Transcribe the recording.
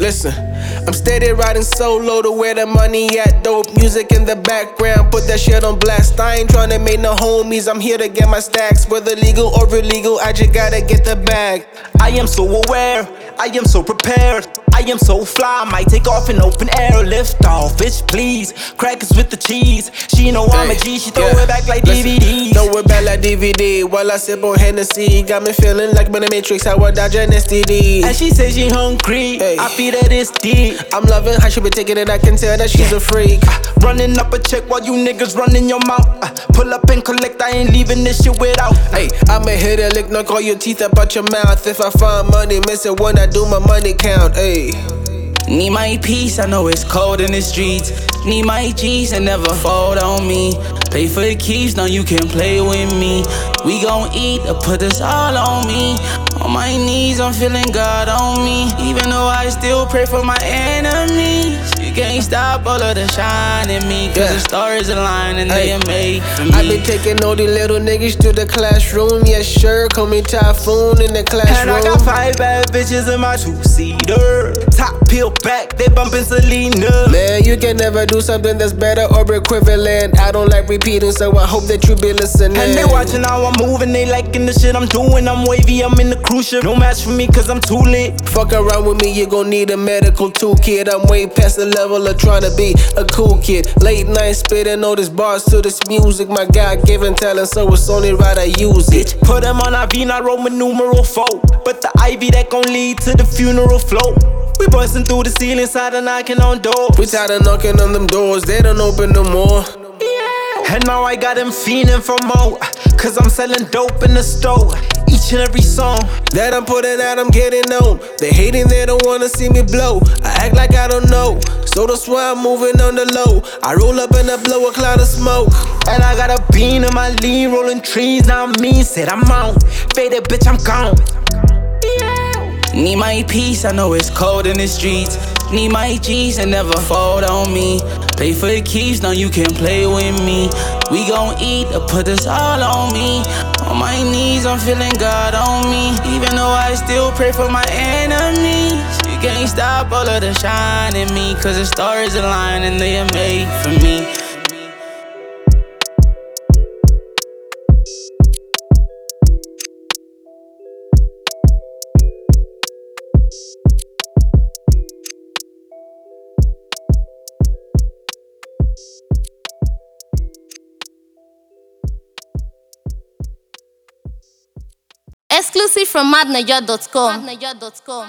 Listen, I'm steady riding solo to where the money at. Dope music in the background, put that shit on blast. I ain't tryna make no homies, I'm here to get my stacks. Whether legal or illegal, I just gotta get the bag. I am so aware, I am so prepared, I am so fly, I might take off in open air. Lift off, bitch please, crackers with the cheese. She know I'm a G, she throw it back like DVD. Throw it back like DVD, while I sip on Hennessy. Got me feeling like when the Matrix, how I dodge an STD. And she says she hungry, I feed her this deep. I'm loving how she be taking it, I can tell that she's a freak. Running up a check while you niggas running your mouth. Pull up and collect, I ain't leaving this shit without. Hey, I'ma hit a lick, knock all your teeth up out your mouth. If I find money missing when I do my money count, ayy. Need my peace, I know it's cold in the streets. Need my G's and never fold on me. Pay for the keys, now you can play with me. We gon' eat or put this all on me. On my knees, I'm feeling God on me. Even though I still pray for my enemies. You can't stop all of the shine in me. Cause the stars align and they are made for me. I been taking all these little niggas to the classroom. Yes, sure, call me Typhoon in the classroom. And I got 5 bad bitches in my 2-seater. Top peel back, they bumpin' Selena. Man, you can never do something that's better or equivalent. I don't like repeating, so I hope that you be listening. And they watching how I'm moving, they liking the shit I'm doing. I'm wavy, I'm in the cruise ship. No match for me cause I'm too lit. Fuck around with me, you gon' need a medical toolkit. I'm way past the level of trying to be a cool kid. Late night spitting all these bars to this music. My God-given talent, so it's only right I use it. Put them on IV, not Roman numeral 4. But the IV that gon' lead to the funeral float. We bustin' through the ceiling, side and knocking on doors. We tired of knocking on them doors, they don't open no more. And now I got them fiending for more. Cause I'm selling dope in the store. Each and every song that I'm putting out, I'm getting known. They hating, they don't wanna see me blow. I act like I don't know, so that's why I'm moving on the low. I roll up and I blow a cloud of smoke. And I got a bean in my lean, rolling trees. Now I'm mean, said I'm on. Faded bitch, I'm gone. Need my peace, I know it's cold in the streets. Need my G's and never fold on me. Pay for the keys, now you can play with me. We gon' eat or put this all on me. On my knees, I'm feeling God on me. Even though I still pray for my enemies. You can't stop all of the shine in me. Cause the stars align and they are made for me. Exclusive from madnaja.com.